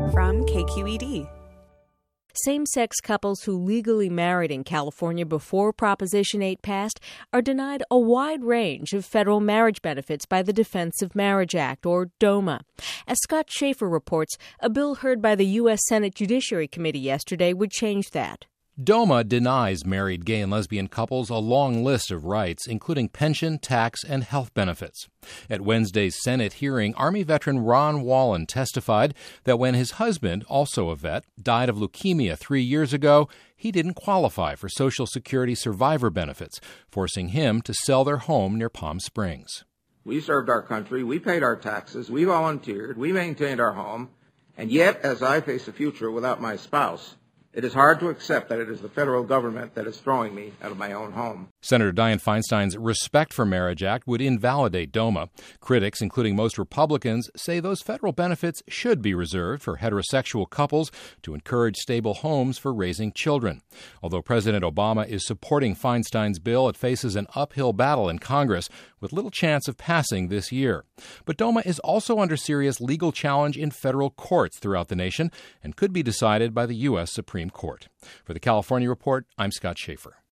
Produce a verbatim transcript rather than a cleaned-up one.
from K Q E D. Same-sex couples who legally married in California before Proposition eight passed are denied a wide range of federal marriage benefits by the Defense of Marriage Act, or DOMA. As Scott Schaefer reports, a bill heard by the U S Senate Judiciary Committee yesterday would change that. DOMA denies married gay and lesbian couples a long list of rights, including pension, tax, and health benefits. At Wednesday's Senate hearing, Army veteran Ron Wallen testified that when his husband, also a vet, died of leukemia three years ago, he didn't qualify for Social Security survivor benefits, forcing him to sell their home near Palm Springs. We served our country, we paid our taxes, we volunteered, we maintained our home, and yet, as I face a future without my spouse, it is hard to accept that it is the federal government that is throwing me out of my own home. Senator Dianne Feinstein's Respect for Marriage Act would invalidate DOMA. Critics, including most Republicans, say those federal benefits should be reserved for heterosexual couples to encourage stable homes for raising children. Although President Obama is supporting Feinstein's bill, it faces an uphill battle in Congress with little chance of passing this year. But DOMA is also under serious legal challenge in federal courts throughout the nation and could be decided by the U S Supreme Court. For the California Report, I'm Scott Schaefer.